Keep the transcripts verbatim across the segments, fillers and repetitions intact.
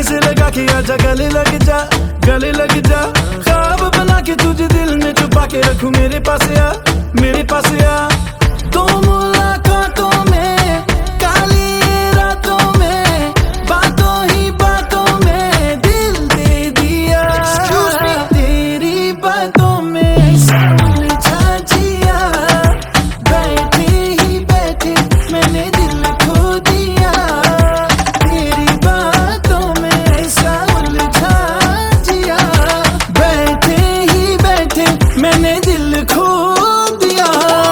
सीने से लगा के आजा, गले लग जा, गले लग जा। ख्वाब बना के तुझे दिल में छुपा के रखूं, मेरे पास आ, मेरे पास आ। तो मुलाकातों में, काली रातों में, बातों ही बातों में दिल दे दिया। तेरी बातों में उलझा जिया, बैठे ही बैठे मैंने दिल खो दिया। तेरी बातों में ऐसा उलझा जिया, बैठे ही बैठे मैंने दिल खो दिया।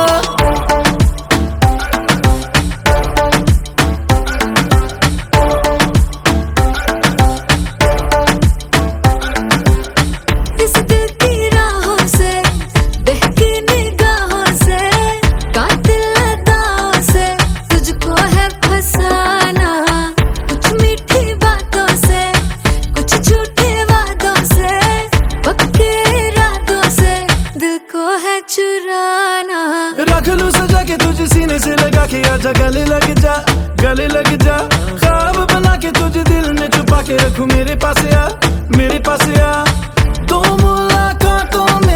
इस दिल की राहों से, बहकी निगाहों से, कातिल अदाओं से तुझको है फसाना। कुछ मीठी बातों से, कुछ झूठे वादों से, पक्के इरादों से दिल को है चुराना। रख लूं सजा के तुझे सीने से लगा के आजा, गले लग जा, गले लग जा। ख्वाब बना के तुझे दिल में छुपा के रखूं, मेरे पास आ, मेरे पास आ। तो मुलाकातों में